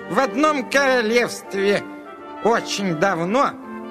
В одном королевстве очень давно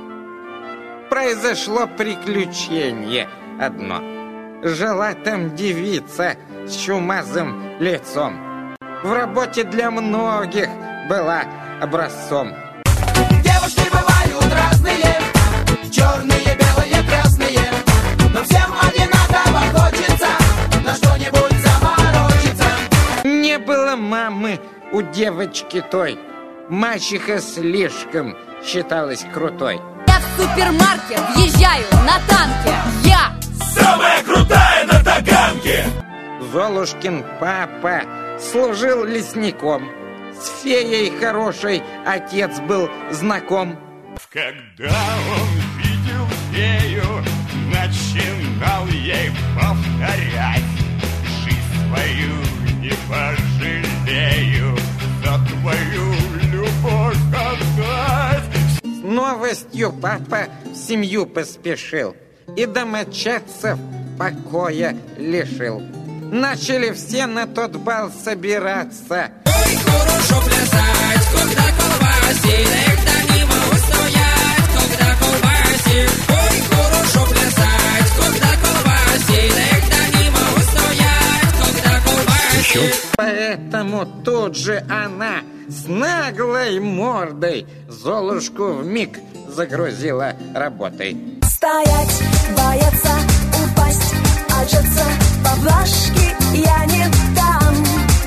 произошло приключение одно. Жила там девица с чумазым лицом. В работе для многих была образцом. Девушки бывают разные, черные, белые, красные, но всем одинаково хочется на что-нибудь заморочиться. Не было мамы у девочки той. Мачеха слишком считалась крутой. Я в супермаркет въезжаю на танке. Я самая крутая на Таганке. Золушкин папа служил лесником. С феей хорошей отец был знаком. Когда он видел фею, начинал ей повторять: жизнь свою не пожалею, за твою любовь отдать. С новостью папа в семью поспешил и домочадцев покоя лишил. Начали все на тот бал собираться. Ой, хорошо плясать, когда колбасит, когда не могу стоять, когда колбасит. Ой, хорошо плясать, когда колбасит, когда не могу стоять, когда колбасит. Поэтому тут же она с наглой мордой Золушку вмиг загрузила работой. Стоять, бояться, упасть, отжаться, поблажки я не дам.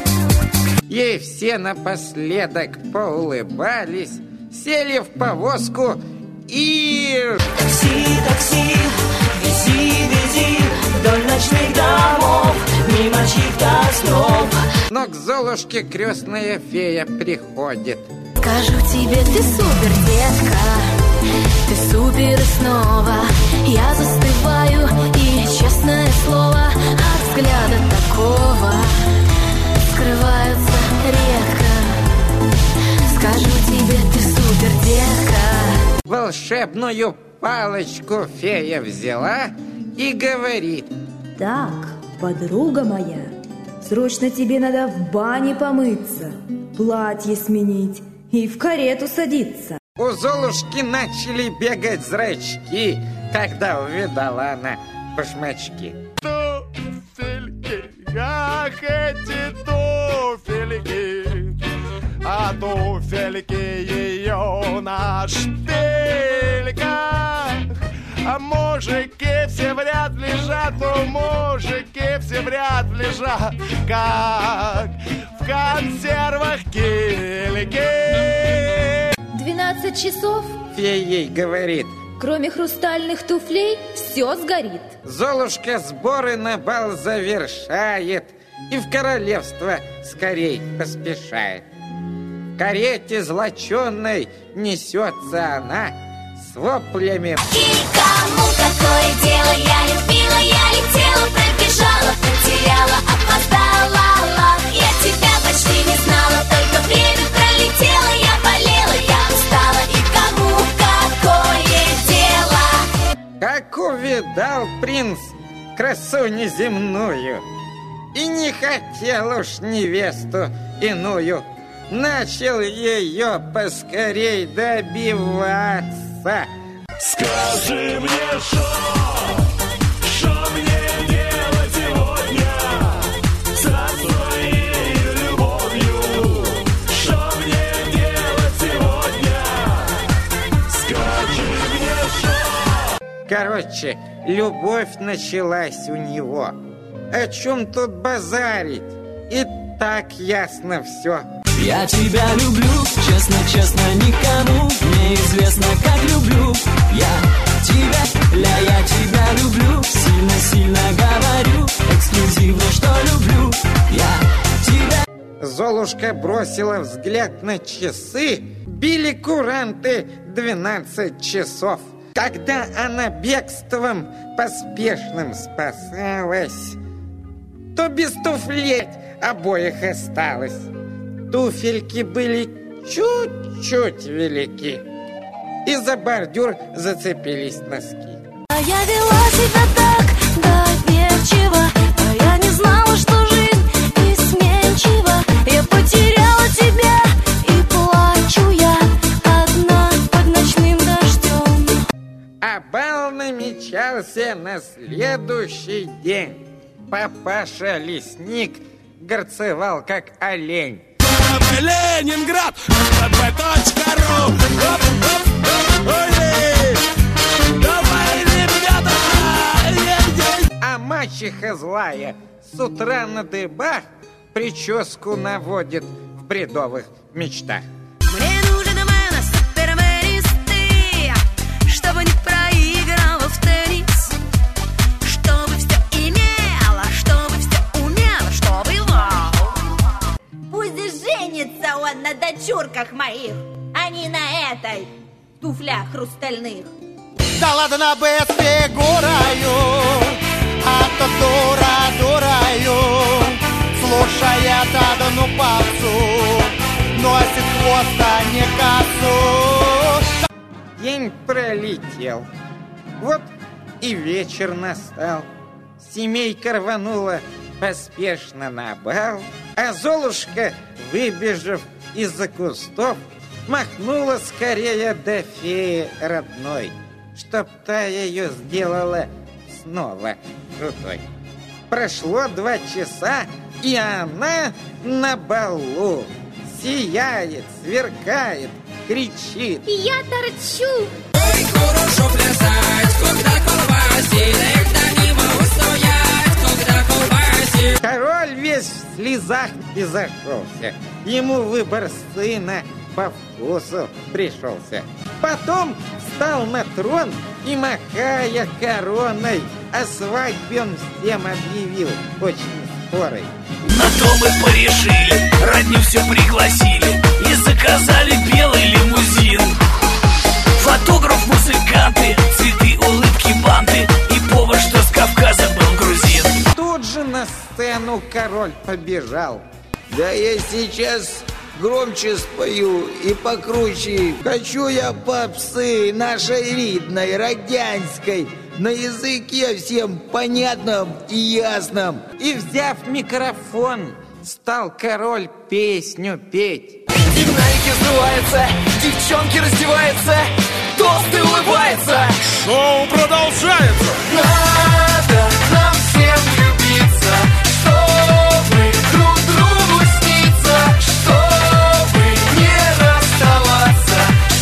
Ей все напоследок поулыбались, сели в повозку и... Такси, такси, вези, вези вдоль ночных домов, мимо чьих-то снов. Но к Золушке крестная фея приходит. скажу тебе, ты супер, детка. Ты супер снова. Я застываю, и честное слово, от взгляда такого скрываются редко. Скажу тебе, ты супер, детка. Волшебную палочку фея взяла и говорит: так, подруга моя, срочно тебе надо в бане помыться, платье сменить и в карету садиться. У Золушки начали бегать зрачки, когда увидала она башмачки. Туфельки, ах, эти туфельки, а туфельки ее на шпильках. А мужики все в ряд лежат, у мужики все в ряд лежат, как в консервах кильки. 12 часов, Фея ей говорит. кроме хрустальных туфлей, все сгорит. Золушка сборы на бал завершает и в королевство скорей поспешает. В карете злоченной несется она с воплями. И кому какое дело? Я любила, я летела, пробежала, потеряла, опоздала. Я тебя почти не знала, только время пролетело. Я болела, я устала, и кому какое дело? Как увидал принц красу неземную и не хотел уж невесту иную, начал ее поскорей добиваться. Скажи мне, что мне делать сегодня со своей любовью? Что мне делать сегодня? Скажи мне, что... Короче, любовь началась у него. О чем тут базарить? И так ясно все. Я тебя люблю, честно-честно, никому не известно, как люблю я тебя люблю, сильно-сильно говорю, эксклюзивно, что люблю я тебя. Золушка бросила взгляд на часы. Били куранты 12 часов. Когда она бегством поспешным спасалась, то без туфлей обоих осталось. Туфельки были чуть-чуть велики, и за бордюр зацепились носки. А я вела себя так доверчиво, а я не знала, что жизнь изменчива. Я потеряла тебя и Примчался на следующий день. Папаша-лесник горцевал, как олень. Ленинград, @rу. Давай, ребята! А мачеха злая с утра на дыбах прическу наводит в бредовых мечтах. Мне нужен мэн, суперменисты, чтобы не проиграла в теннис, чтобы все имела, чтобы все умела, чтобы вау. Пусть женится он на дочурках моих, а не на этой туфлях хрустальных. Да ладно, безфигураю, а то дура-дураю, слушает одну попсу, носит хвост, а не косу. День пролетел. Вот и вечер настал. Семейка рванула поспешно на бал, а Золушка, выбежав из-за кустов, махнула скорее до феи родной, чтоб та ее сделала снова крутой. Прошло 2 часа, и она на балу сияет, сверкает, кричит. Я торчу. Ой, хорошо плясать, когда колбасит, да не могу стоять, когда колбасит. Король весь в слезах и зашелся. Ему выбор сына по вкусу пришелся. Потом встал на трон и, махая короной, о свадьбе он всем объявил очень скорой. На то мы порешили, родню все пригласили и заказали белый лимузин. Фотограф, музыканты, цветы, улыбки, банты и повар, что с Кавказа был грузин. Тут же на сцену король побежал. Да я сейчас громче спою и покруче. Хочу я попсы нашей ридной, родянской, на языке всем понятном и ясном. И, взяв микрофон, стал король песню петь. Динамики взрываются, девчонки раздеваются, толстый улыбается. Шоу продолжается. Надо нам всем любиться, чтобы друг другу сниться, чтобы не расставаться,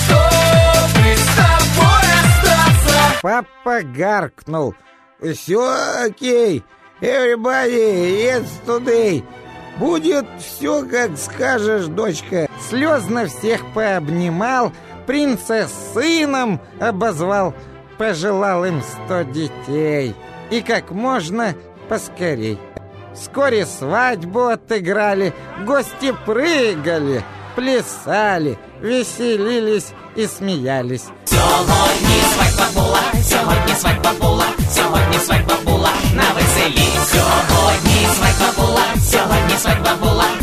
чтобы с тобой остаться. Папа гаркнул. Все окей, everybody, it's today. Будет все, как скажешь, дочка. Слезно всех пообнимал, принца с сыном обозвал, пожелал им 100 детей. И как можно поскорей. Вскоре свадьбу отыграли, гости прыгали, плясали, веселились и смеялись. Сьогодні свадьба була, сьогодні свадьба була, сьогодні свадьба була на веселі. Сьогодні свадьба була, сьогодні свадьба була